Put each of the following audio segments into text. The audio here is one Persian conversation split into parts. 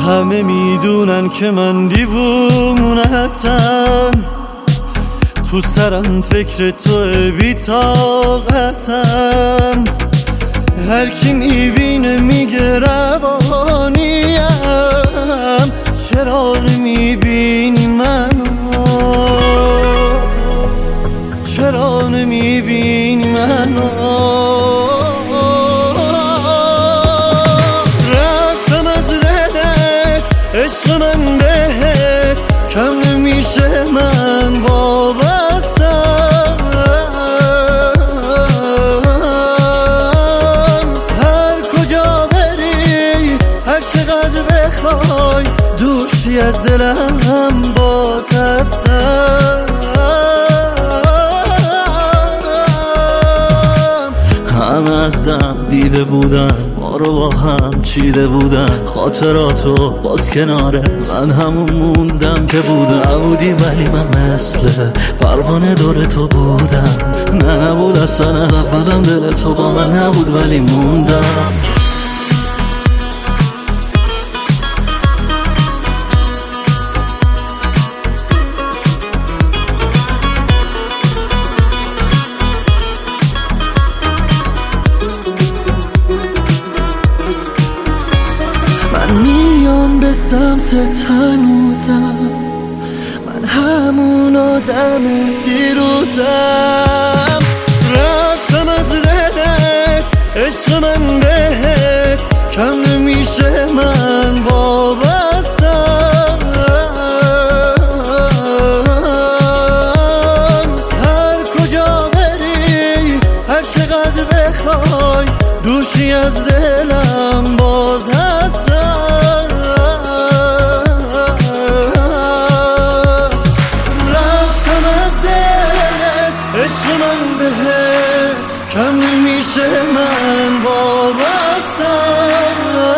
همه میدونن که من دیوونتم، تو سرم فکر تو بی‌طاقتم. هر کی میبینه میگه روانیم، چرا نمیبینی منو؟ چرا نمیبینی منو؟ رفتم از دلت عشق من بهت، کم نمیشه من وابستم. هر کجا بری هر چقدر بخوای، دوشی از دلم باز هستم. همه از دم دیده بودن، ما رو با هم چیده بودن، خاطراتو باز کناره من همون موندم که بودم. نبودی ولی من مثل پروانه دور تو بودم. نبود اصلا از اولم دل تو با من نبود ولی موندم. میام به سمتت هنوزم، من همون آدم دیروزم. رفتم از دلت عشق من بهت، کم نمیشه من وابستم. هر کجا بری هر چقدر بخوای، دوشی از دلم باز هستم. رفتم از دلت عشق من بهت، کم نمیشه من وابستم.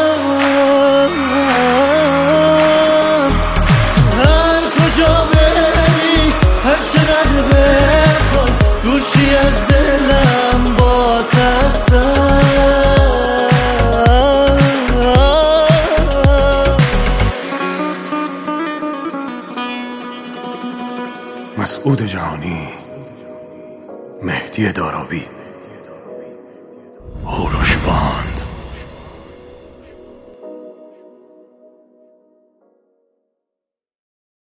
هر کجا بری هر چقدر بخوای، دوشی از دلم باز هستم. مسعود جهانی، مهدی دارابی، هوروش بان.